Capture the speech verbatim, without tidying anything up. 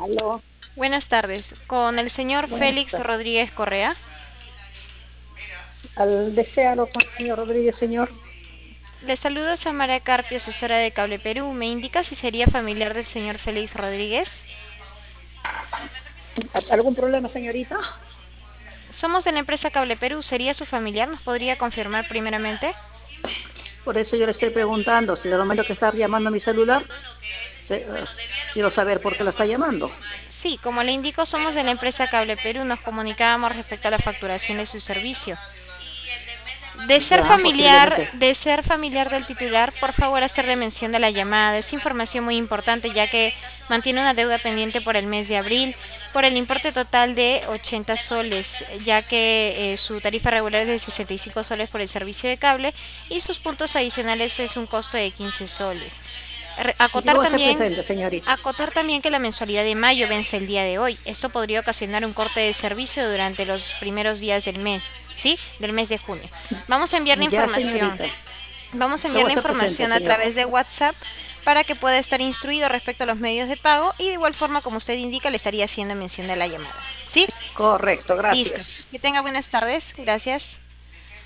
Aló, Buenas tardes, con el señor buenas Félix tardes. Rodríguez Correa. Al deseado con el señor Rodríguez, señor. Le saluda Samara Carpio, asesora de Cable Perú. ¿Me indica si sería familiar del señor Félix Rodríguez? ¿Algún problema, señorita? Somos de la empresa Cable Perú. ¿Sería su familiar? ¿Nos podría confirmar primeramente? Por eso yo le estoy preguntando, si de momento que está llamando a mi celular, se- eh, quiero saber por qué la está llamando. Sí, como le indico, somos de la empresa Cable Perú. Nos comunicábamos respecto a la facturación de su servicio. De ser Ya, familiar, posiblemente. de ser familiar del titular, por favor hacerle mención de la llamada. Es información muy importante ya que mantiene una deuda pendiente por el mes de abril por el importe total de ochenta soles, ya que eh, su tarifa regular es de sesenta y cinco soles por el servicio de cable y sus puntos adicionales es un costo de quince soles. Re- Yo Acotar voy a estar también, presente, señorita. acotar también que la mensualidad de mayo vence el día de hoy. Esto podría ocasionar un corte de servicio durante los primeros días del mes, ¿sí? Del mes de junio. Vamos a enviar la Ya, información. señorita. Vamos a Yo voy enviar a la estar presente, información a señor. través de WhatsApp para que pueda estar instruido respecto a los medios de pago y de igual forma como usted indica le estaría haciendo mención de la llamada. ¿Sí? Correcto, Listo. gracias. Que tenga buenas tardes. Gracias.